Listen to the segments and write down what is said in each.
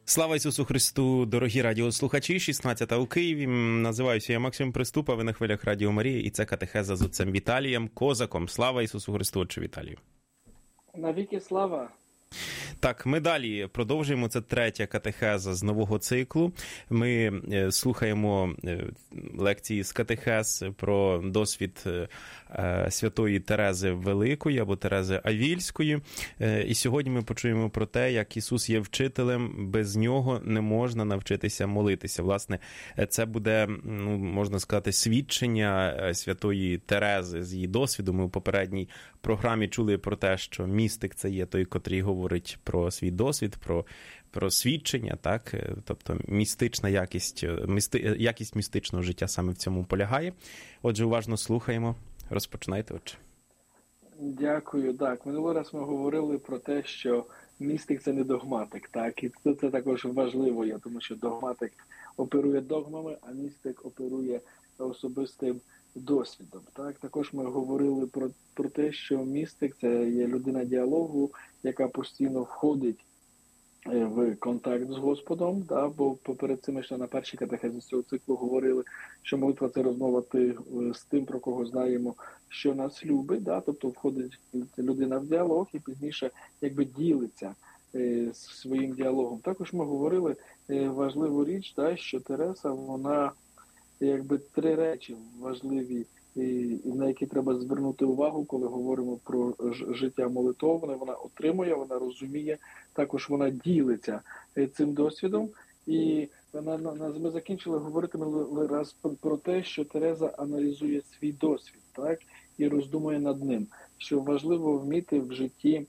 Слава Ісусу Христу, дорогі радіослухачі, 16 у Києві. Називаюся я Максим Приступа, ви на хвилях Радіо Марії, і це катехеза з отцем Віталієм Козаком. Слава Ісусу Христу, отче Віталію. Навіки слава. Так, ми далі продовжуємо. Це третя катехеза з нового циклу. Ми слухаємо лекції з катехез про досвід святої Терези Великої або Терези Авільської. І сьогодні ми почуємо про те, як Ісус є вчителем, без нього не можна навчитися молитися. Власне, це буде, можна сказати, свідчення святої Терези з її досвіду. Ми в попередній програмі чули про те, що містик – це є той, котрий говорить про свій досвід, про свідчення, так? Тобто містична якість містичного життя саме в цьому полягає. Отже, уважно слухаємо. Розпочинайте, отче. Дякую. Так, минулий раз ми говорили про те, що містик – це не догматик, так? І це також важливо, тому що догматик оперує догмами, а містик оперує особистим досвідом. Так? Також ми говорили про те, що містик – це є людина діалогу, яка постійно входить в контакт з Господом, да? Бо перед цим ще на першій катехезі цього циклу говорили, що молитва – це розмова з тим, про кого знаємо, що нас любить, да? Тобто входить людина в діалог і пізніше ділиться своїм діалогом. Також ми говорили важливу річ, да? Що Тереса, вона три речі важливі, на які треба звернути увагу, коли говоримо про життя молитовне. Вона отримує, вона розуміє, також вона ділиться цим досвідом. І ми закінчили говорити минулий раз про те, що Тереза аналізує свій досвід, так, і роздумує над ним. Що важливо вміти в житті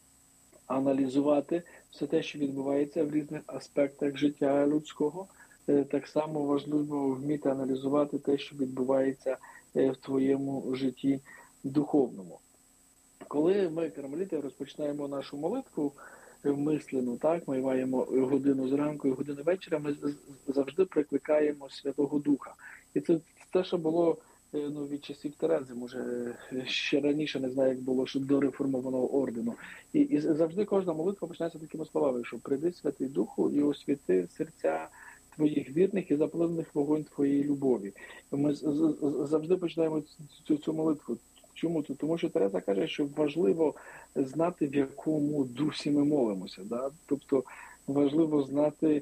аналізувати все те, що відбувається в різних аспектах життя людського. Так само важливо вміти аналізувати те, що відбувається в твоєму житті духовному. Коли ми, кармеліти, розпочинаємо нашу молитву мислену, так, ми маємо годину зранку і годину вечора, ми завжди прикликаємо Святого Духа. І це те, що було від часів Терези, може ще раніше, не знаю, як було, що до реформованого ордену. І завжди кожна молитва починається такими словами, що «Прийди, Святий Духу, і освіти серця твоїх вірних і запали в них вогонь твоєї любові». Ми завжди починаємо цю молитву. Чому? Тому що Тереза каже, що важливо знати, в якому дусі ми молимося. Да? Тобто важливо знати,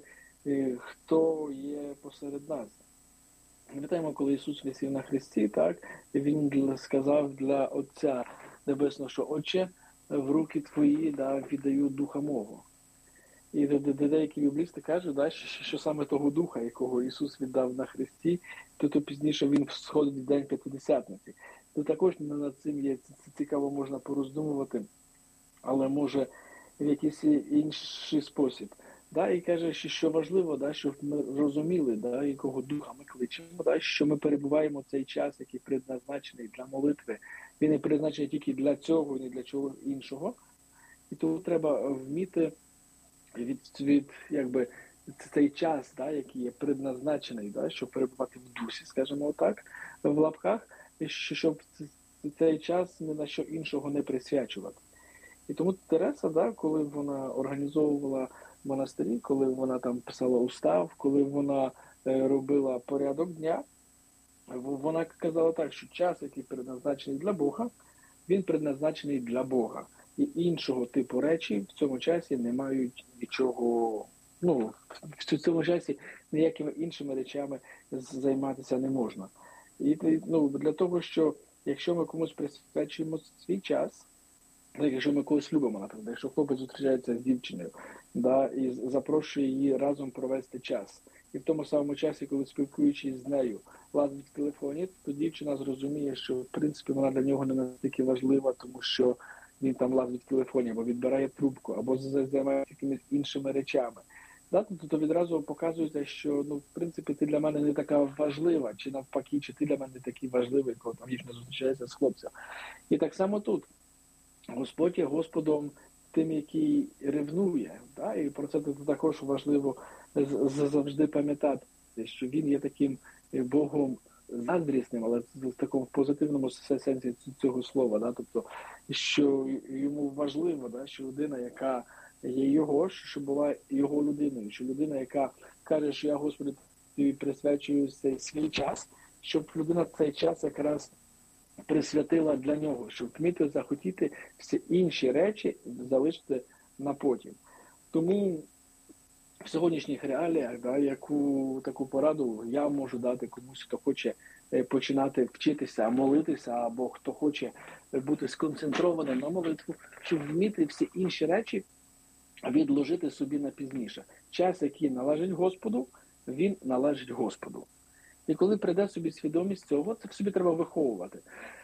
хто є посеред нас. Пам'ятаємо, коли Ісус висів на хресті, так, Він сказав для Отця Небесного, що «Отче, в руки твої, да, віддаю Духа мого». І деякі біблісти кажуть, да, що саме того Духа, якого Ісус віддав на хресті, то пізніше Він сходить в День П'ятидесятниці. То також над цим є цікаво, можна пороздумувати, але може в якийсь інший спосіб. Да, і каже, що важливо, да, щоб ми розуміли, да, якого Духа ми кличемо, да, що ми перебуваємо в цей час, який предназначений для молитви. Він не призначений тільки для цього, і не для чого іншого. І тому треба вміти цей час, да, який є предназначений, да, щоб перебувати в дусі, скажімо так, в лапках, щоб цей час ні на що іншого не присвячувати. І тому Тереза, да, коли вона організовувала монастирі, коли вона там писала устав, коли вона робила порядок дня, вона казала так, що час, який предназначений для Бога, він предназначений для Бога. І іншого типу речі в цьому часі не мають нічого, в цьому часі ніякими іншими речами займатися не можна. І для того, що якщо ми комусь присвячуємо свій час, якщо ми когось любимо, наприклад, якщо хлопець зустрічається з дівчиною, да, і запрошує її разом провести час, і в тому самому часі, коли спілкуючись з нею, лазить в телефоні, то дівчина зрозуміє, що в принципі вона для нього не настільки важлива, тому що він там лазить в телефоні, або відбирає трубку, або займається якимись іншими речами. Да? Тобто відразу показується, що в принципі ти для мене не така важлива, чи навпаки, чи ти для мене не такий важливий, коли там дівчина зустрічається з хлопцем. І так само тут. Господь є Господом тим, який ревнує. Да? І про це також важливо завжди пам'ятати, що він є таким Богом заздрісним, але в такому позитивному сенсі цього слова. Да? Тобто, що йому важливо, да? Що людина, яка є його, щоб була його людиною, що людина, яка каже, що я, Господи, тобі присвячую цей свій час, щоб людина цей час якраз присвятила для нього, щоб вміти захотіти всі інші речі залишити на потім. Тому в сьогоднішніх реаліях, яку таку пораду я можу дати комусь, хто хоче починати вчитися, молитися, або хто хоче бути сконцентрованим на молитву, щоб вміти всі інші речі відложити собі на пізніше. Час, який належить Господу, він належить Господу. І коли прийде собі свідомість цього, це собі треба виховувати.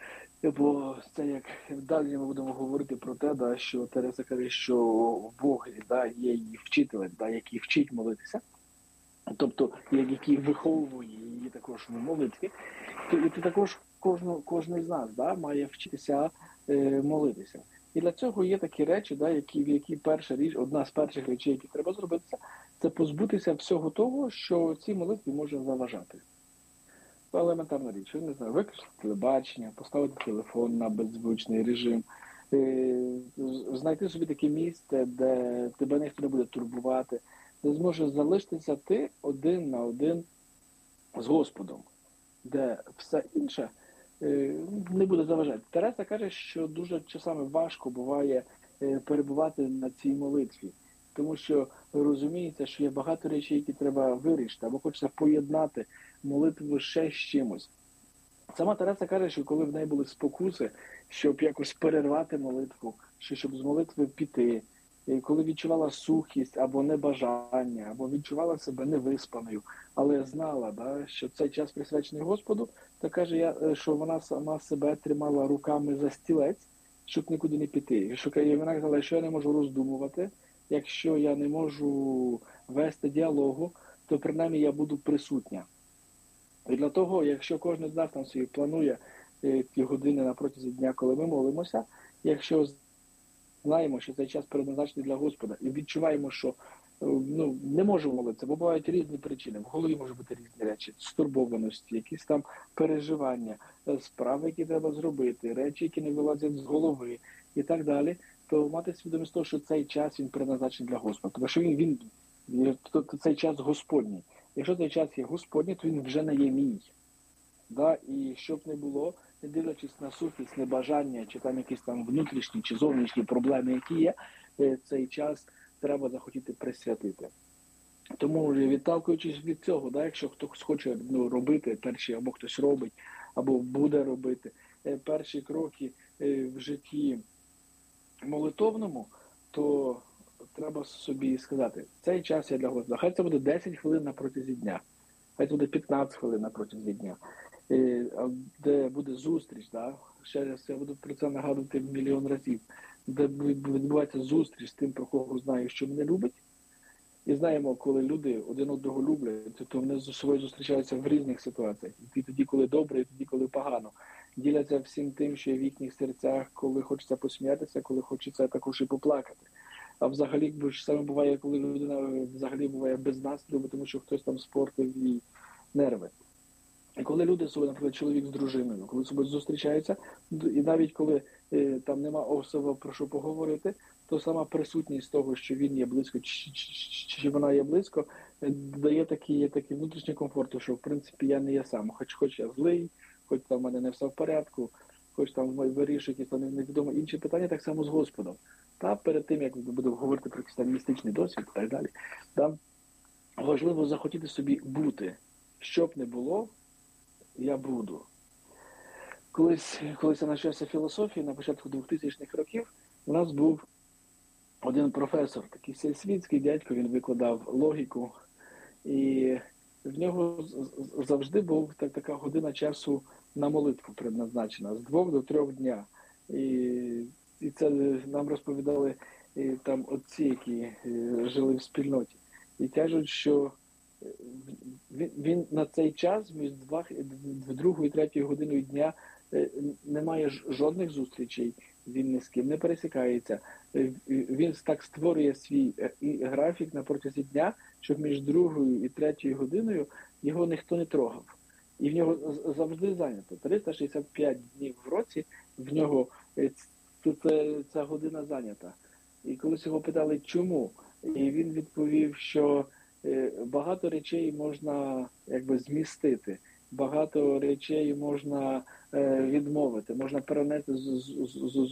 Бо це як далі ми будемо говорити про те, що Тереса каже, що Бог є її вчителем, який вчить молитися, тобто який виховує її також в молитві, і ти також кожен з нас має вчитися молитися. І для цього є такі речі, які одна з перших речей, які треба зробити, це позбутися всього того, що цій молитві може заважати. Елементарна річ, я не знаю, виключити телебачення, поставити телефон на беззвучний режим, знайти собі таке місце, де тебе ніхто не буде турбувати, де зможеш залишитися ти один на один з Господом, де все інше не буде заважати. Тереса каже, що дуже часами важко буває перебувати на цій молитві, тому що розуміється, що є багато речей, які треба вирішити, або хочеться поєднати молитву ще з чимось. Сама Тереса каже, що коли в неї були спокуси, щоб якось перервати молитву, щоб з молитви піти, коли відчувала сухість або небажання, або відчувала себе невиспаною, але знала, що цей час присвячений Господу, то каже, що вона сама себе тримала руками за стілець, щоб нікуди не піти. І вона казала, що я не можу роздумувати, якщо я не можу вести діалогу, то принаймні я буду присутня. І для того, якщо кожен з нас там собі планує ті години на протязі дня, коли ми молимося, якщо знаємо, що цей час передназначений для Господа, і відчуваємо, що не можемо молитися, бо бувають різні причини. В голові можуть бути різні речі, стурбованості, якісь там переживання, справи, які треба зробити, речі, які не вилазять з голови і так далі, то мати свідомість того, що цей час він передназначений для Господа. Тому що цей час Господній. Якщо цей час є Господній, то він вже не є мій. І щоб не було, не дивлячись на сухість, небажання, чи там якісь там внутрішні чи зовнішні проблеми, які є, цей час треба захотіти присвятити. Тому, відталкуючись від цього, якщо хтось хоче робити перші, або хтось робить, або буде робити перші кроки в житті молитовному, то треба собі сказати, цей час я для Господа. Хай це буде 10 хвилин на протязі дня, хай це буде 15 хвилин на протязі дня, де буде зустріч, ще раз я буду про це нагадувати мільйон разів, де відбувається зустріч з тим, про кого знаю, що мене любить. І знаємо, коли люди один одного люблять, то вони з собою зустрічаються в різних ситуаціях. І тоді, коли добре, і тоді, коли погано. Діляться всім тим, що є в їхніх серцях, коли хочеться посміятися, коли хочеться також і поплакати. А взагалі, саме буває, коли людина взагалі буває без настрою, тому що хтось там спортив їй нерви. І коли люди собі, наприклад, чоловік з дружиною, коли собою зустрічаються, і навіть коли там нема особи про що поговорити, то сама присутність того, що він є близько, чи вона є близько, дає такий внутрішній комфорт, що в принципі я не є сам, хоч я злий, хоч там в мене не все в порядку, хоч там вирішую якісь там невідомо інші питання, так само з Господом. Та перед тим, як буду говорити про якийсь там містичний досвід і так далі, важливо захотіти собі бути. Що б не було, я буду. Колись я навчався філософії на початку 2000-х років, у нас був один професор, такий всесвітський дядько, він викладав логіку, і в нього завжди була така година часу на молитву предназначена, з 2 до 3 дня. І це нам розповідали там отці, які жили в спільноті. І кажуть, що він на цей час між 2 і 3 годиною дня не має жодних зустрічей, він ні з ким не пересікається. Він так створює свій графік на протязі дня, щоб між 2 і 3 годиною його ніхто не трогав. І в нього завжди зайнято. 365 днів в році в нього ця година зайнята. І колись його питали, чому? І він відповів, що багато речей можна якби змістити, багато речей можна відмовити, можна перенести з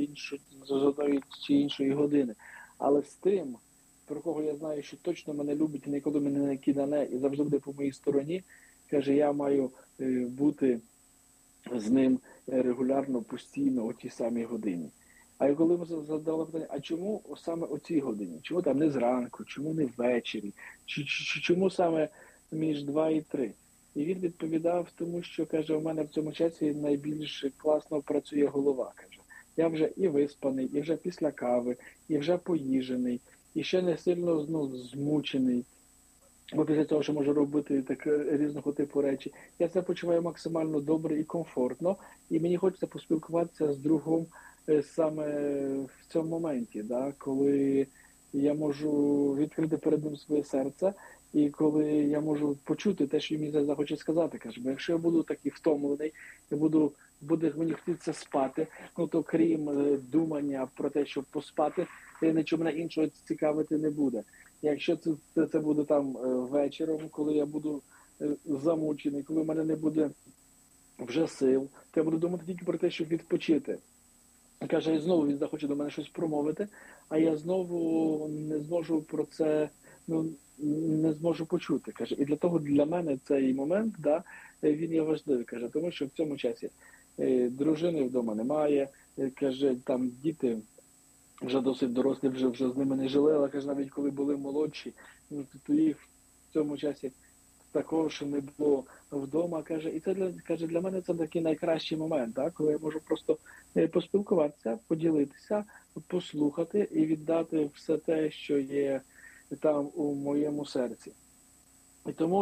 одної чи іншої години. Але з тим, про кого я знаю, що точно мене любить і ніколи мене не кидане і завжди буде по моїй стороні, каже, я маю бути з ним регулярно, постійно о тій самій годині. А коли ми задали питання, а чому саме о цій годині? Чому там не зранку, чому не ввечері? Чому саме між 2 і 3? І він відповідав, тому що, каже, у мене в цьому часі найбільш класно працює голова, каже. Я вже і виспаний, і вже після кави, і вже поїжений, і ще не сильно змучений. Бо після того, що можу робити так різного типу речі, я себе почуваю максимально добре і комфортно, і мені хочеться поспілкуватися з другом саме в цьому моменті, да, коли я можу відкрити перед ним своє серце, і коли я можу почути те, що він мені захоче сказати. Каже, бо якщо я буду такий втомлений, буде мені хотіться спати, ну то крім думання про те, щоб поспати, нічого мене іншого цікавити не буде. Якщо це буде там вечором, коли я буду замучений, коли в мене не буде вже сил, то я буду думати тільки про те, щоб відпочити. Каже, і знову він захоче до мене щось промовити, а я знову не зможу про це, не зможу почути. Каже, і для мене цей момент, да, він є важливий, каже, тому що в цьому часі дружини вдома немає, каже, там діти вже досить дорослі, вже з ними не жили, але каже, навіть коли були молодші, то їх в цьому часі також не було вдома, каже, і це для мене це такий найкращий момент, так, коли я можу просто поспілкуватися, поділитися, послухати і віддати все те, що є там у моєму серці. І тому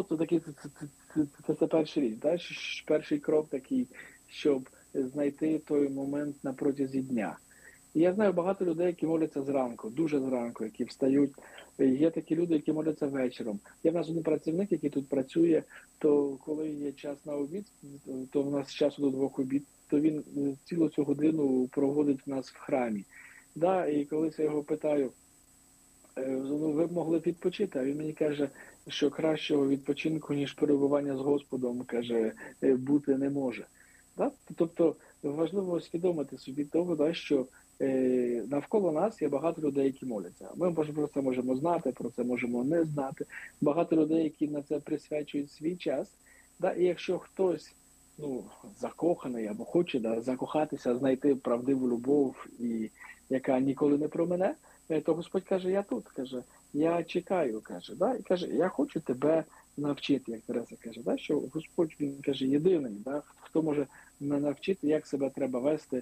це перший рік, так? Перший крок такий, щоб знайти той момент на протязі дня. І я знаю багато людей, які моляться зранку, дуже зранку, які встають. Є такі люди, які моляться вечором. Є в нас один працівник, який тут працює, то коли є час на обід, то в нас з часу до 2 обід, то він цілу цю годину проводить в нас в храмі. Да, і колись я його питаю, ви б могли відпочити, а він мені каже, що кращого відпочинку, ніж перебування з Господом, каже, бути не може. Да? Тобто важливо усвідомити собі того, да, що навколо нас є багато людей, які моляться. Ми про це можемо знати, про це можемо не знати. Багато людей, які на це присвячують свій час. Да? І якщо хтось закоханий або хоче закохатися, знайти правдиву любов, яка ніколи не промене, то Господь каже, я тут, каже, я чекаю, каже, да? І каже, я хочу тебе навчити, як Тереса каже, да? Що Господь, він каже, єдиний, да? Хто може навчити, як себе треба вести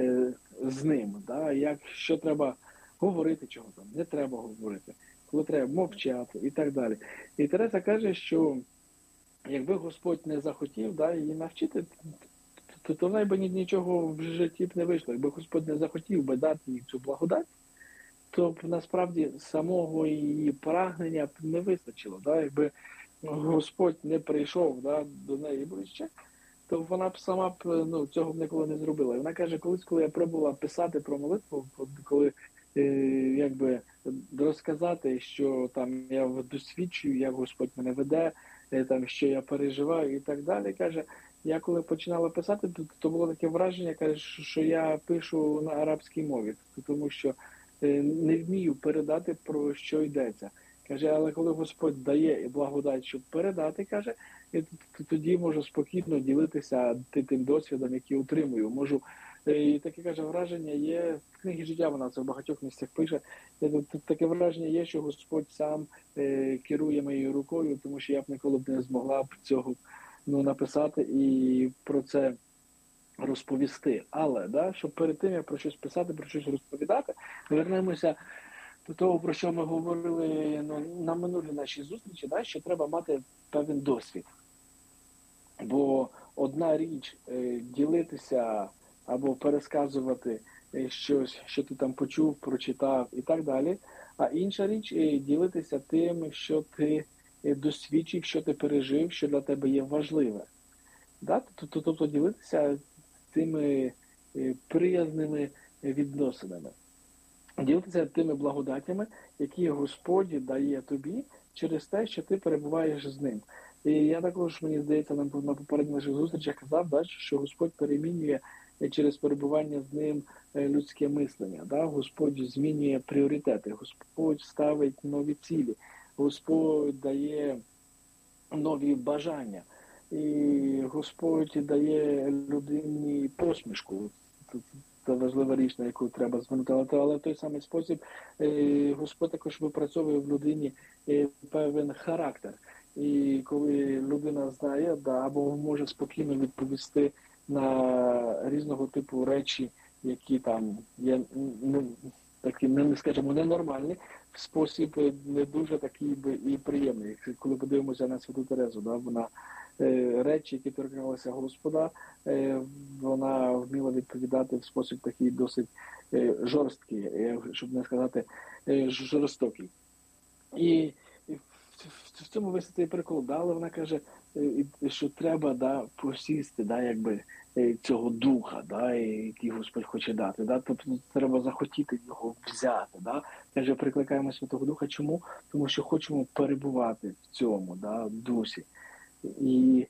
з ним, да? Що треба говорити, чого там не треба говорити, коли треба мовчати і так далі. І Тереса каже, що якби Господь не захотів, да, її навчити, то в неї би нічого в житті б не вийшло. Якби Господь не захотів би дати їй цю благодать, то б насправді самого її прагнення б не вистачило. Да? Якби Господь не прийшов, да, до неї ближче, то вона б сама б цього б ніколи не зробила. І вона каже, коли я пробувала писати про молитву, коли якби розказати, що там я досвідчую, як Господь мене веде, там, що я переживаю і так далі, каже, я коли починала писати, то було таке враження, каже, що я пишу на арабській мові, тому що не вмію передати, про що йдеться. Каже, але коли Господь дає і благодать, щоб передати, каже, тоді можу спокійно ділитися тим досвідом, який отримую. Можу, і таке, каже, враження є, в книгі життя вона це в багатьох місцях пише, таке враження є, що Господь сам керує моєю рукою, тому що я б ніколи б не змогла б цього написати і про це розповісти. Але, да, щоб перед тим, як про щось писати, про щось розповідати, вернемося до того, про що ми говорили на минулій нашій зустрічі, да, що треба мати певний досвід. Бо одна річ ділитися або пересказувати щось, що ти там почув, прочитав і так далі, а інша річ ділитися тим, що ти досвідчив, що ти пережив, що для тебе є важливе. Да? Тобто ділитися тими приязними відносинами. ділитися тими благодатями, які Господь дає тобі через те, що ти перебуваєш з ним. І я також, мені здається, на попередніх наших зустрічах казав, да, що Господь перемінює через перебування з ним людське мислення. Да? Господь змінює пріоритети, Господь ставить нові цілі, Господь дає нові бажання. І Господь дає людині посмішку. Це важлива річ, на яку треба звернути. Але в той самий спосіб Господь також випрацьовує в людині певен характер. І коли людина знає, або може спокійно відповісти на різного типу речі, які там є, такі, не скажімо, ненормальні, в спосіб не дуже такий і приємний. Коли подивимося на Святу Терезу, вона речі, які торкалися Господа, вона вміла відповідати в спосіб такий досить жорсткий, щоб не сказати жорстокий. І в цьому весь цей приклад, але вона каже, що треба посісти цього духа, який Господь хоче дати. Тобто треба захотіти його взяти. Каже, прикликаємо Святого Духа. Чому? Тому що хочемо перебувати в цьому дусі. І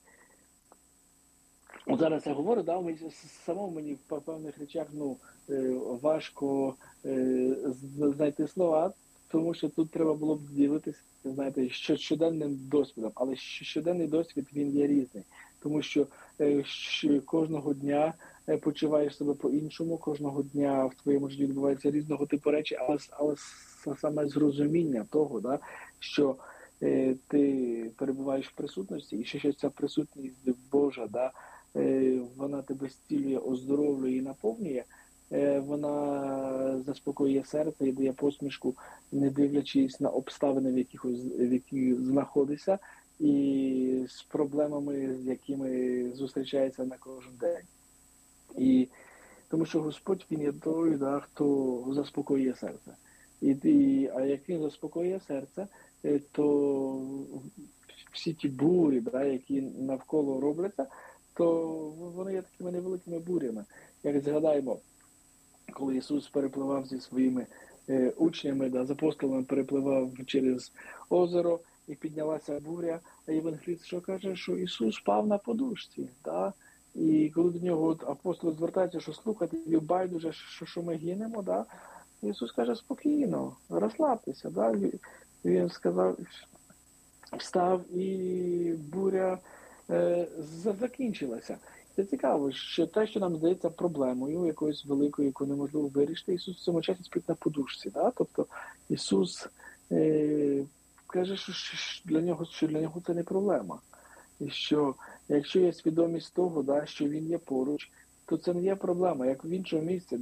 от зараз я говорю, самому мені в певних речах важко знайти слова, тому що тут треба було б ділитися, щоденним досвідом. Але щоденний досвід, він є різний. Тому що кожного дня почуваєш себе по-іншому, кожного дня в твоєму житті відбуваються різного типу речі, але саме зрозуміння того, що ти перебуваєш в присутності, і що ця присутність Божа, вона тебе зцілює, оздоровлює і наповнює, вона заспокоює серце і дає посмішку, не дивлячись на обставини, в яких знаходишся, і з проблемами, з якими зустрічається на кожен день. І тому що Господь, він є той, хто заспокоює серце. А як він заспокоює серце, то всі ті бурі, які навколо робляться, то вони є такими невеликими бурями. Як згадаємо, коли Ісус перепливав зі своїми учнями, з апостолами перепливав через озеро, і піднялася буря, а євангеліст що каже, що Ісус спав на подушці. І коли до нього апостоли звертаються, що слухайте, байдуже, що ми гинемо, Ісус каже, спокійно, розслабтеся. Він сказав, встав, і буря закінчилася. Це цікаво, що те, що нам здається проблемою, якоюсь великою, яку неможливо вирішити, Ісус в цьому часі спить на подушці. Тобто Ісус каже, що для нього це не проблема. І що якщо є свідомість того, що Він є поруч, то це не є проблема. Як в іншому місці,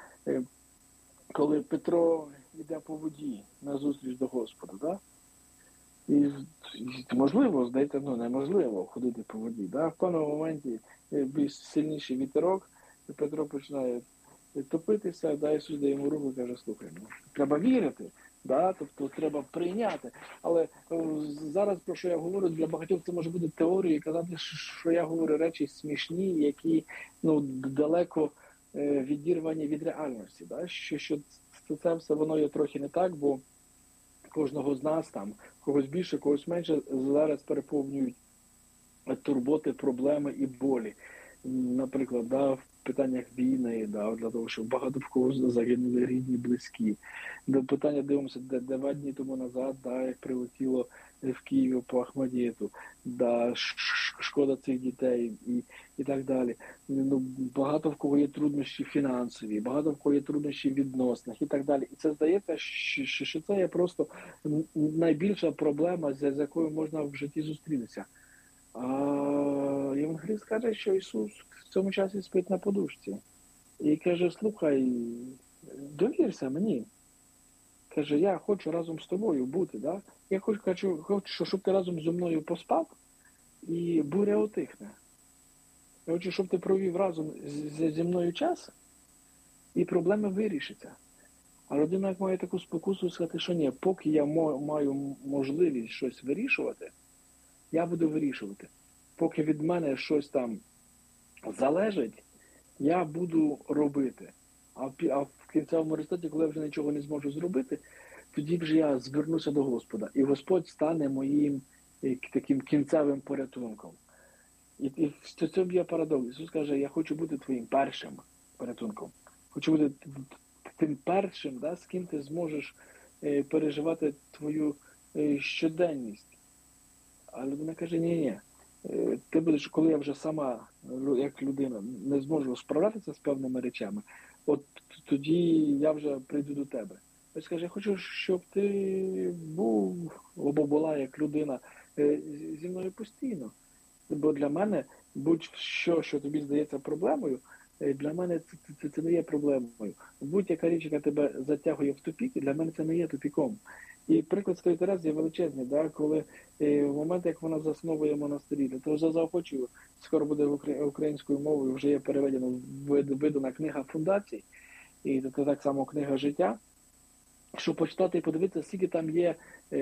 коли Петро йде по воді на зустріч до Господа, і можливо, здається, неможливо ходити по воді. В певному моменті більш сильніший вітерок, і Петро починає топитися, Ісус дає йому руку і каже, слухай, треба вірити, тобто треба прийняти. Але зараз, про що я говорю, для багатьох це може бути теорією і казати, що я говорю речі смішні, які далеко відірвані від реальності. Що це все воно є трохи не так, бо кожного з нас когось більше, когось менше, зараз переповнюють турботи, проблеми і болі. Наприклад, в питаннях війни, для того, щоб багато в кого загинули рідні, близькі. До питання дивимося, 2 дні тому назад, як прилетіло в Києві по Ахмадіту, шкода цих дітей і так далі. Багато в кого є труднощі фінансові, багато в кого є труднощі в відносинах і так далі. І це здається, що це є просто найбільша проблема, з якою можна в житті зустрітися. А євангеліст каже, що Ісус в цьому часі спить на подушці. І каже, слухай, довірся мені. Каже, я хочу разом з тобою бути, Я хочу, щоб ти разом зі мною поспав, і буря утихне. Я хочу, щоб ти провів разом зі мною час, і проблеми вирішаться. А людина має таку спокусу сказати, що ні, поки я маю можливість щось вирішувати, я буду вирішувати. Поки від мене щось там залежить, я буду робити. А в кінцевому результаті, коли я вже нічого не зможу зробити, тоді вже я звернуся до Господа. І Господь стане моїм таким кінцевим порятунком. І в цьому є парадокс. Ісус каже, я хочу бути твоїм першим порятунком. Хочу бути тим першим, да, з ким ти зможеш переживати твою щоденність. А людина каже, ні. Ти будеш, коли я вже сама, як людина, не зможу справлятися з певними речами, от тоді я вже прийду до тебе. Ось каже, я хочу, щоб ти був або була як людина зі мною постійно. Бо для мене будь-що, що тобі здається проблемою, для мене це не є проблемою. Будь-яка річ, яка тебе затягує в тупік, для мене це не є тупіком. І приклад Святої Терези є величезний, да? Коли в момент, як вона засновує монастирі, то вже заохочую, скоро буде українською мовою, вже є переведена, видана книга фундацій, і це так само книга життя, щоб почитати і подивитися, скільки там є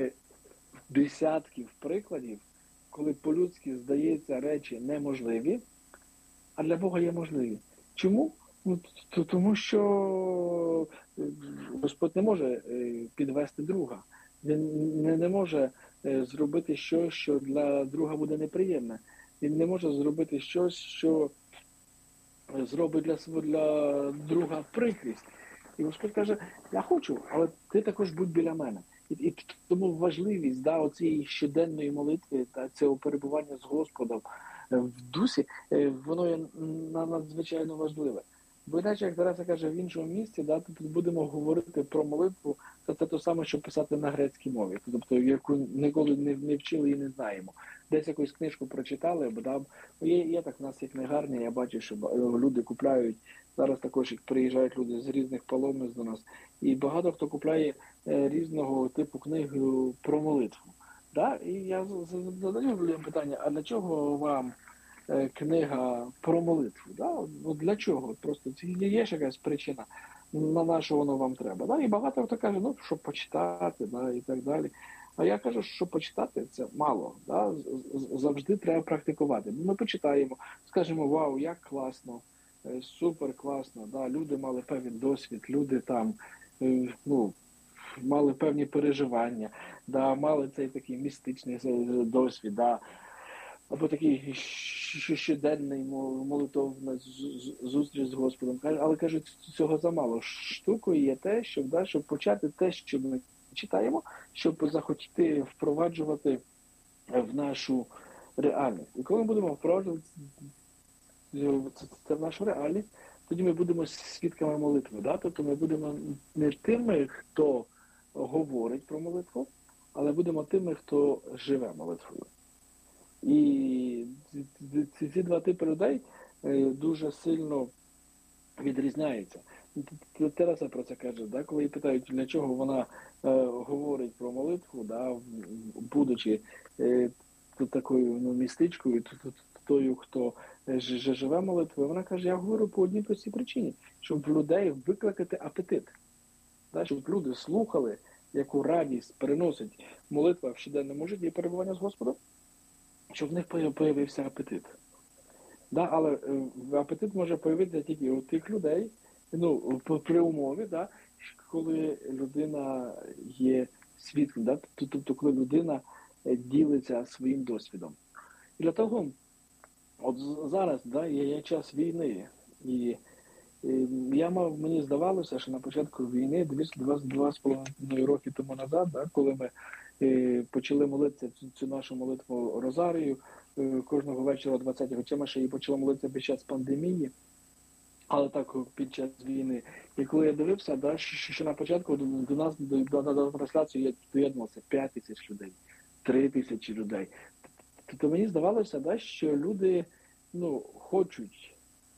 десятків прикладів, коли по-людськи, здається, речі неможливі, а для Бога є можливі. Чому? Тому що Господь не може підвести друга. Він не може зробити щось, що для друга буде неприємне. Він не може зробити щось, що зробить для друга прикрість. І Господь каже, я хочу, але ти також будь біля мене. І тому важливість оцієї щоденної молитви та цього перебування з Господом в дусі, воно є надзвичайно важливе. Бо іначе, як Тараса каже в іншому місці, тут будемо говорити про молитву, це те саме, що писати на грецькій мові, тобто яку ніколи не вчили і не знаємо. Десь якусь книжку прочитали, бо є так, в нас є книгарня, я бачу, що люди купляють, зараз також приїжджають люди з різних паломниць до нас, і багато хто купляє різного типу книги про молитву. І я задаю людям питання, а для чого вам книга про молитву? Для чого? Просто є ж якась причина, на що воно вам треба. І багато хто каже, щоб почитати, і так далі. А я кажу, що почитати – це мало. Завжди треба практикувати. Ми почитаємо, скажемо, вау, як класно, супер класно, люди мали певний досвід, люди там, мали певні переживання, мали цей такий містичний досвід, або такий щоденний молитовний зустріч з Господом. Але, кажуть, цього замало. Штукою є те, щоб почати те, що ми читаємо, щоб захотіти впроваджувати в нашу реальність. І коли ми будемо впроваджувати це в нашу реальність, тоді ми будемо свідками молитви. Тобто ми будемо не тими, хто говорить про молитву, але будемо тими, хто живе молитвою. І ці два типи людей дуже сильно відрізняються. Тереза про це каже, коли її питають, для чого вона говорить про молитву, будучи такою містичкою, тою, хто живе молитвою, вона каже, я говорю по одній простій причині, щоб в людей викликати апетит, щоб люди слухали, яку радість переносить молитва в щоденному житті і перебування з Господом, щоб в них появився апетит. Але апетит може появитися тільки у тих людей, при умові, коли людина є свідком, тобто коли людина ділиться своїм досвідом. І для того, от зараз є час війни, і мені здавалося, що на початку війни, 2,5 роки тому назад, коли ми почали молитися цю нашу молитву Розарію, кожного вечора 20-го, чи ми ще її почали молитися під час пандемії, але так під час війни. І коли я дивився, що на початку до нас, до трансляції доєднувалося 5 тисяч людей, 3 тисячі людей. То мені здавалося, що люди хочуть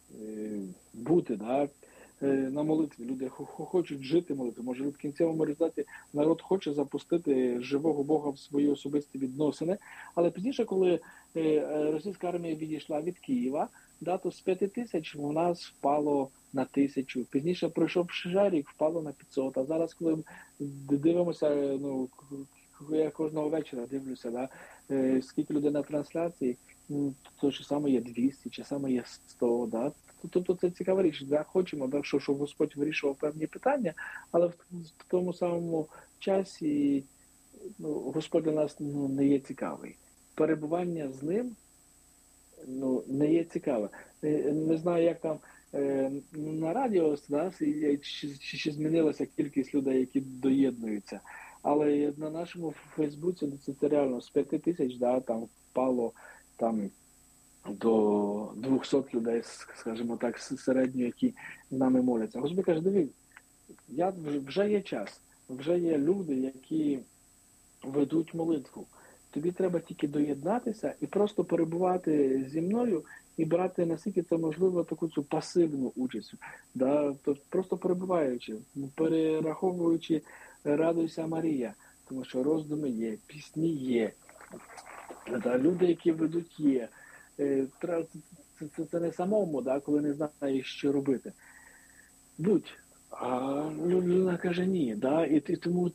бути на молитві, люди хочуть жити молитвою. Може, в кінцевому результаті народ хоче запустити живого Бога в свої особисті відносини. Але пізніше, коли російська армія відійшла від Києва, то з 5 тисяч у нас впало на 1000. Пізніше пройшов ще рік, впало на 500. А зараз, коли дивимося, я кожного вечора дивлюся, скільки людей на трансляції, то чи саме є 200, чи саме є 100, Тобто це цікава річ. Да? Хочемо, да, щоб Господь вирішував певні питання, але в тому самому часі Господь для нас не є цікавий. Перебування з ним не є цікаве. Не знаю, як там на радіо, да, чи змінилася кількість людей, які доєднуються. Але на нашому Фейсбуці це реально з 5 тисяч, да, там впало там до 200 людей, скажімо так, середньо, які нами моляться. Господь каже, дивіться, вже є час, вже є люди, які ведуть молитву. Тобі треба тільки доєднатися і просто перебувати зі мною і брати, наскільки це можливо, таку цю пасивну участь. Да? Тобто просто перебуваючи, перераховуючи «Радуйся, Марія», тому що роздуми є, пісні є, да? Люди, які ведуть, є. Це не самому, да? Коли не знаєш, що робити. Будь. А людина каже ні. Да? І тому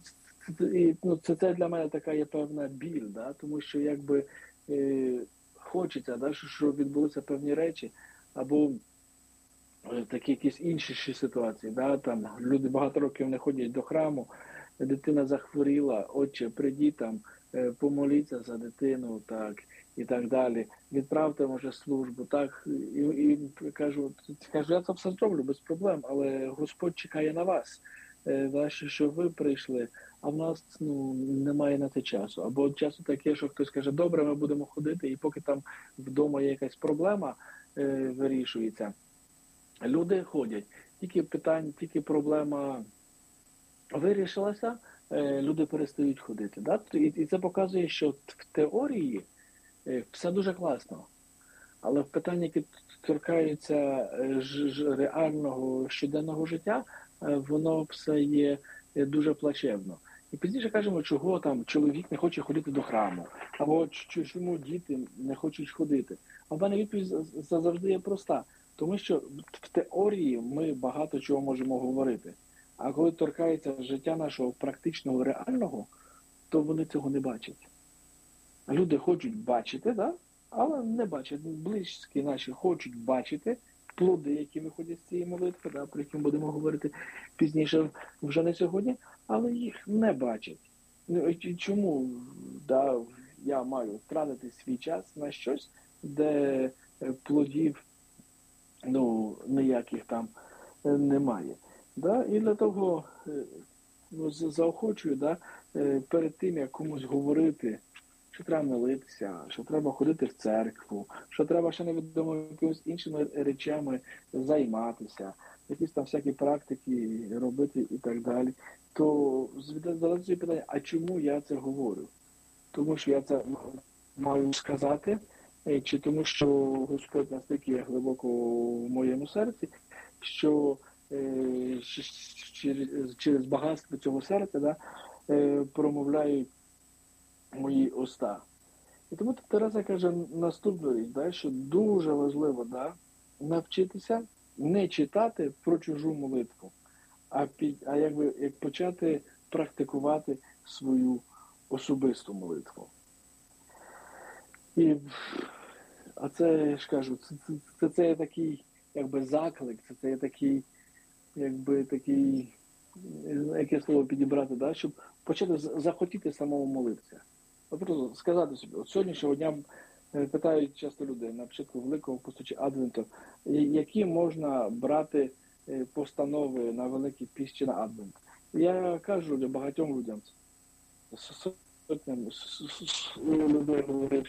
це для мене така є певна біль, да? Тому що якби хочеться, да, щоб відбулися певні речі, або такі якісь інші ситуації. Да? Там люди багато років не ходять до храму, дитина захворіла, отче, прийдіть там, помоліться за дитину, так, і так далі. Відправте, може, службу, так, і кажу, я це все зроблю без проблем, але Господь чекає на вас, що ви прийшли, а в нас немає на це часу. Або часу таке, що хтось каже, добре, ми будемо ходити, і поки там вдома є якась проблема, вирішується. Люди ходять, тільки проблема вирішилася, люди перестають ходити. Да? І це показує, що в теорії все дуже класно. Але в питанні, які торкаються реального щоденного життя, воно все є дуже плачевно. І пізніше кажемо, чого там чоловік не хоче ходити до храму, або чому діти не хочуть ходити. А в мене відповідь завжди є проста. Тому що в теорії ми багато чого можемо говорити. А коли торкається життя нашого практичного, реального, то вони цього не бачать. Люди хочуть бачити, да? Але не бачать. Близькі наші хочуть бачити плоди, які виходять з цієї молитви, да? Про які ми будемо говорити пізніше, вже не сьогодні, але їх не бачать. Чому я маю втратити свій час на щось, де плодів ніяких там немає. Да? І для того заохочую, перед тим, як комусь говорити, що треба молитися, що треба ходити в церкву, що треба ще невідомо якимось іншими речами займатися, якісь там всякі практики робити і так далі, то задати питання, а чому я це говорю? Тому що я це маю сказати, чи тому що Господь настільки глибоко в моєму серці, що через багатство цього серця промовляють мої уста. І тому Тереза каже наступну річ, що дуже важливо навчитися не читати про чужу молитву, а як почати практикувати свою особисту молитву. А це, я ж кажу, це є такий заклик, це є такий, яке слово підібрати, щоб почати захотіти самому молитися. Просто сказати собі, от сьогоднішнього дня питають часто людей на початку Великого посту чи Адвенту, які можна брати постанови на Великий піст чи на Адвент. Я кажу багатьом людям, сотням людей говорять,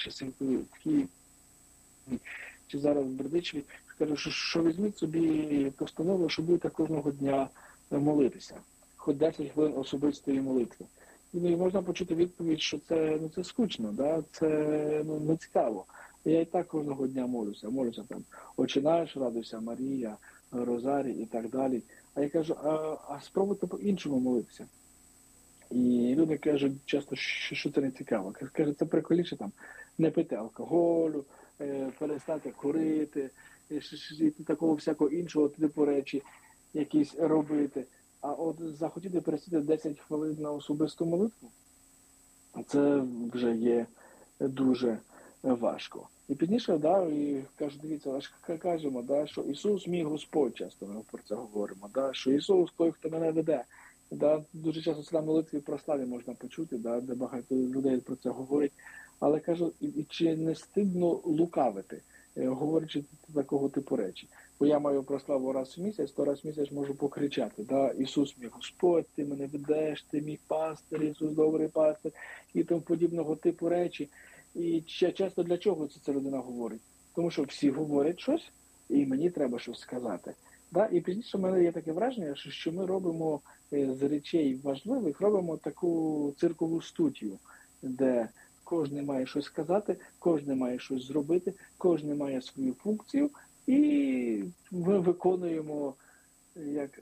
чи зараз в Бердичеві, кажу, що візьміть собі постанову, що будете кожного дня молитися. Хоч 10 хвилин особистої молитви. І можна почути відповідь, що це скучно, це не цікаво. Я і так кожного дня молюся там, «Отче наш», «Радуйся, Марія», «Розарій» і так далі. А я кажу, а спробуйте по-іншому молитися. І люди кажуть часто, що це не цікаво. Кажуть, це прикольніше там не пити алкоголю, перестати курити, такого всякого іншого типу речі якісь робити. А от захотіти пересидіти 10 хвилин на особисту молитву, це вже є дуже важко. І пізніше, да, і каже, дивіться, аж кажемо, да, що Ісус мій Господь, часто ми про це говоримо, да, що Ісус той, хто мене веде. Да, дуже часто це на молитві про славі можна почути, да, де багато людей про це говорять. Але кажу, і чи не стидно лукавити, говорячи такого типу речі? Бо я маю прославу раз в місяць, то раз в місяць можу покричати, да, Ісус мій Господь, ти мене ведеш, ти мій пастир, Ісус добрий пастир, і тому подібного типу речі. І часто для чого ця людина говорить? Тому що всі говорять щось, і мені треба щось сказати. Да? І пізніше в мене є таке враження, що ми робимо з речей важливих, робимо таку циркову студію, де кожен має щось сказати, кожен має щось зробити, кожен має свою функцію, і ми виконуємо як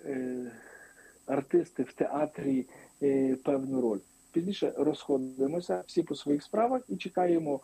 артисти в театрі певну роль. Пізніше розходимося всі по своїх справах і чекаємо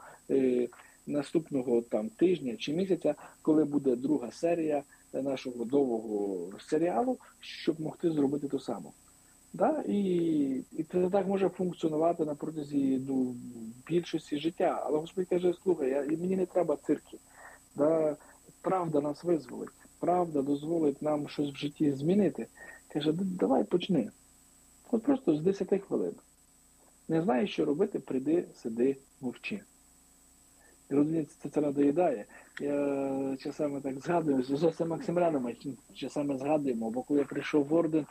наступного там тижня чи місяця, коли буде друга серія нашого довгого серіалу, щоб могти зробити те саме. Да? І це так може функціонувати на протязі більшості життя. Але Господь каже, слухай, мені не треба цирки. Да? Правда нас визволить, правда дозволить нам щось в житті змінити. Каже, давай почни. От просто з 10 хвилин. Не знаєш, що робити, прийди, сиди, мовчи. І людині це надоїдає. Я часами так згадую, з Максимляном часами згадуємо, бо коли я прийшов в орден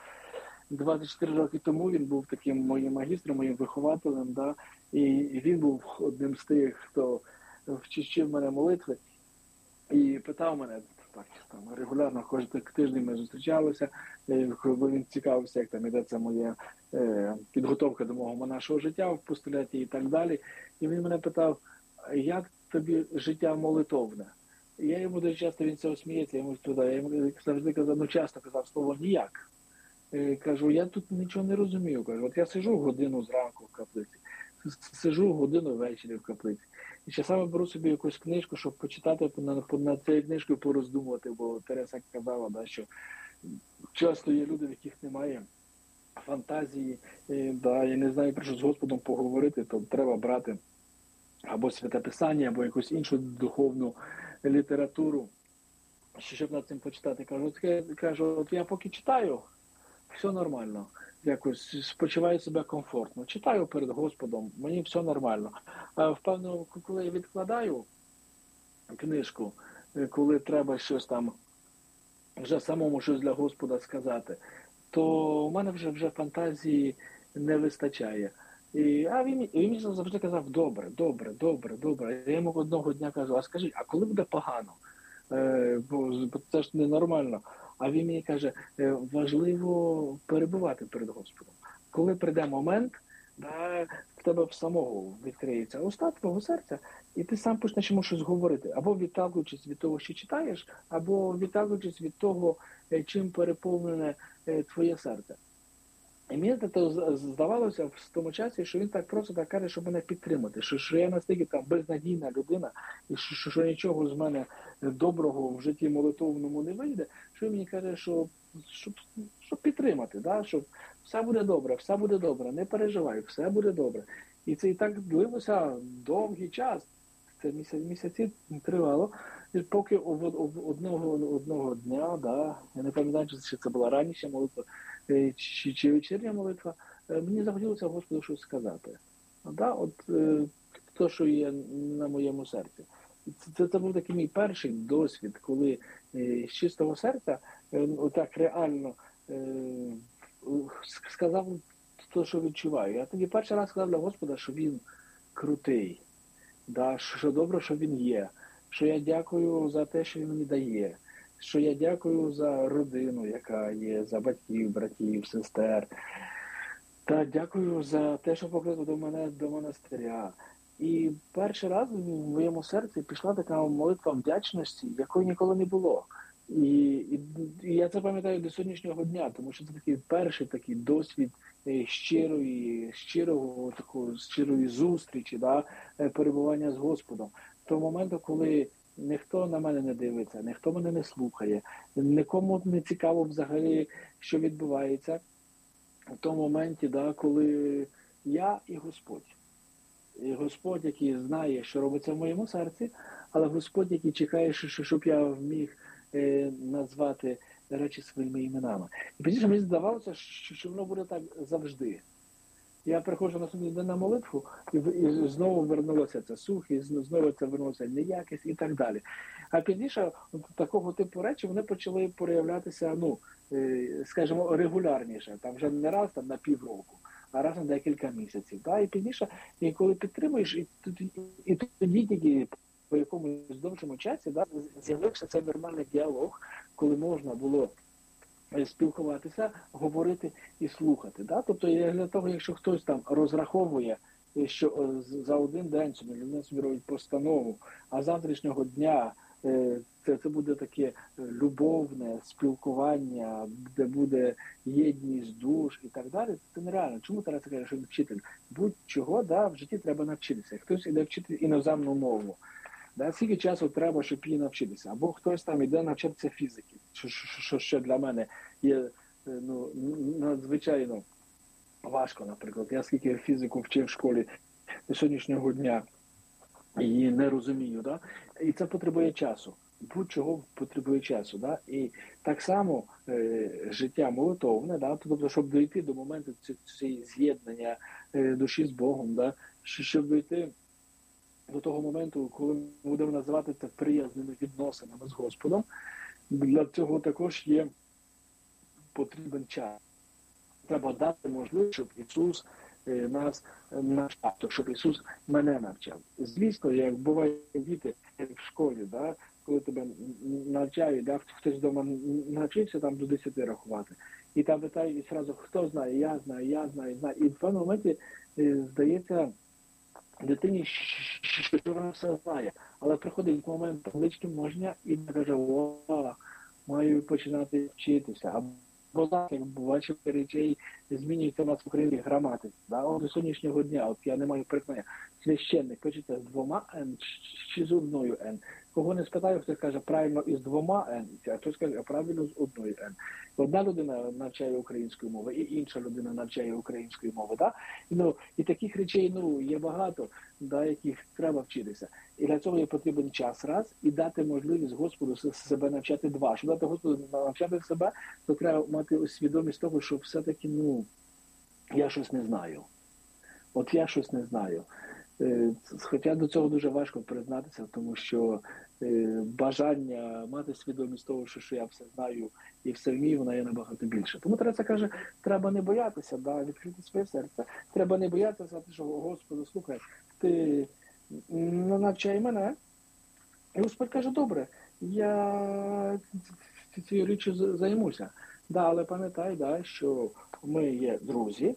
24 роки тому, він був таким моїм магістром, моїм вихователем, да? І він був одним з тих, хто вчив мене молитви і питав мене, так, там, регулярно, кожен тиждень ми зустрічалися, коли він цікавився, як там іде це моя підготовка до мого монашого життя в постуляті і так далі. І він мене питав, як тобі життя молитовне? І я йому дуже часто, він цього сміється, я йому завжди казав, часто казав слово «ніяк». Кажу, я тут нічого не розумію. Кажу, от я сижу годину зранку в каплиці, сижу годину ввечері в каплиці. І часами беру собі якусь книжку, щоб почитати над цією книжкою, пороздумувати, бо Тереса казала, да, що часто є люди, в яких немає фантазії, да, я не знаю, про що з Господом поговорити, то треба брати або Святе Писання, або якусь іншу духовну літературу, щоб над цим почитати. Кажу, от я поки читаю, все нормально. Якось почуваю себе комфортно. Читаю перед Господом, мені все нормально. А впевнено, коли я відкладаю книжку, коли треба щось там, вже самому щось для Господа сказати, то в мене вже фантазії не вистачає. А він мені завжди казав, добре. Я йому одного дня кажу, а скажіть, а коли буде погано? Бо це ж ненормально. А він мені каже, важливо перебувати перед Господом. Коли прийде момент, да, в тебе в самого відкриється уста твого серця, і ти сам почнеш йому щось говорити. Або відталкуючись від того, що читаєш, або відталкуючись від того, чим переповнене твоє серце. І мені це здавалося в тому часі, що він так просто так каже, щоб мене підтримати, що я настільки там безнадійна людина, і що нічого з мене доброго в житті молитовному не вийде, що він мені каже, щоб підтримати, да? Що все буде добре, не переживай, все буде добре. І це і так длилося довгий час, це місяці тривало, і поки одного дня, да, я не пам'ятаю, чи це була раніша молитва, чи вечірня молитва, мені захотілося Господу щось сказати. Да? От те, що є на моєму серці. Це був такий мій перший досвід, коли з чистого серця отак реально сказав те, що відчуваю. Я тоді перший раз сказав для Господа, що він крутий, да? Що добре, що він є, що я дякую за те, що він мені дає, що я дякую за родину, яка є, за батьків, братів, сестер. Та дякую за те, що покликав до мене до монастиря. І перший раз в моєму серці пішла така молитва вдячності, якої ніколи не було. І я це пам'ятаю до сьогоднішнього дня, тому що це такий перший такий досвід щирої зустрічі, да, перебування з Господом. Того моменту, коли ніхто на мене не дивиться, ніхто мене не слухає, нікому не цікаво взагалі, що відбувається в тому моменті, да, коли я і Господь. І Господь, який знає, що робиться в моєму серці, але Господь, який чекає, щоб я вміг назвати речі своїми іменами. І пізніше мені здавалося, що воно буде так завжди. Я приходжу на судний день на молитву, і знову вернулося це сухість, знову це вернулося неякість і так далі. А пізніше такого типу речі вони почали проявлятися, скажімо, регулярніше, там вже не раз там, на півроку, а раз на декілька місяців. І пізніше, і коли підтримуєш, і тоді тільки по якомусь довшому часі з'явився цей нормальний діалог, коли можна було спілкуватися, говорити і слухати. Тобто для того, якщо хтось там розраховує, що за один день людина собі робить постанову, а завтрашнього дня це буде таке любовне спілкування, де буде єдність душ і так далі, це нереально. Чому Тарас каже, що вчитель? Будь-чого в житті треба навчитися. Хтось іде вчити іноземну мову. Скільки часу треба, щоб її навчитися? Або хтось там іде навчатися фізики, що для мене є надзвичайно важко, наприклад. Я скільки фізику вчив в школі до сьогоднішнього дня, її не розумію. І це потребує часу. Будь-чого потребує часу. І так само життя молитовне, тобто, щоб дійти до моменту цієї з'єднання душі з Богом, щоб дійти до того моменту, коли ми будемо називати це приязними відносинами з Господом, для цього також є потрібен час. Треба дати можливість, щоб Ісус нас навчав, щоб Ісус мене навчав. Звісно, як бувають діти в школі, коли тебе навчають, хтось вдома навчився там до 10 рахувати, і там питають і одразу, хто знає, я знаю. І в певному моменті здається дитині, що вона все знає. Але приходить момент таблички можна і каже, маю починати вчитися. Або так, як бачив речей, змінюється у нас в Україні граматика. От до сьогоднішнього дня, я не маю переконання, священник пишеться з 2 «н» чи з 1 «н». Кого не спитаю, хтось каже правильно із 2 «н», а хтось каже правильно з 1 «н». Одна людина навчає української мови, і інша людина навчає української мови. І таких речей є багато, яких треба вчитися. І для цього є потрібен час раз, і дати можливість Господу себе навчати два. Щоб дати Господу навчати себе, то треба мати свідомість того, що все-таки, я щось не знаю. От я щось не знаю. Хоча до цього дуже важко признатися, тому що бажання мати свідомість того, що я все знаю і все вмію, вона є набагато більше. Тому Тараса каже, треба не боятися, відкрити своє серце. Треба не боятися, що, Господи, слухай, ти навчай мене. І Господь каже, добре, я цією річчю займуся. Але пам'ятай, що ми є друзі,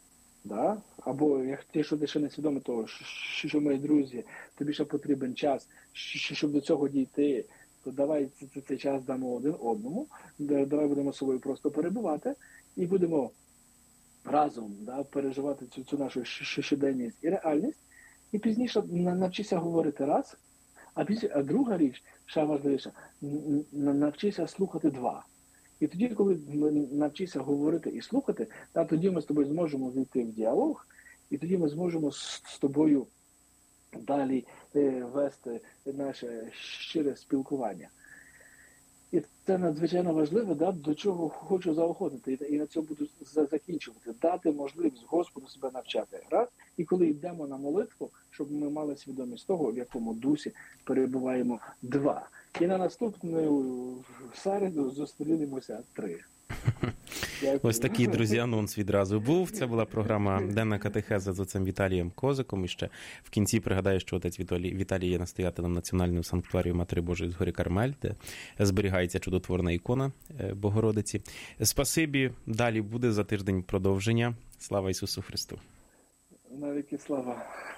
або якщо ти ще не свідомий того, що ми друзі, тобі ще потрібен час, щоб до цього дійти, то давай цей час дамо один одному, давай будемо з собою просто перебувати і будемо разом переживати цю нашу щоденність і реальність, і пізніше навчися говорити раз, а друга річ, ще важливіша, навчися слухати два. І тоді, коли навчишся говорити і слухати, тоді ми з тобою зможемо війти в діалог, і тоді ми зможемо з тобою далі вести наше щире спілкування. І це надзвичайно важливо, до чого хочу заохотити, і на цьому буду закінчувати. Дати можливість Господу себе навчати. Раз, і коли йдемо на молитву, щоб ми мали свідомість того, в якому дусі перебуваємо. Два. І на наступну середу зустрінемося 3. Дякую. Ось такий, друзі, анонс відразу був. Це була програма «Денна катехеза» з отцем Віталієм Козиком. І ще в кінці пригадаю, що отець Віталій є настоятелем Національного санктуарію Матері Божої з гори Кармель, де зберігається чудотворна ікона Богородиці. Спасибі. Далі буде за тиждень продовження. Слава Ісусу Христу! Навіки слава!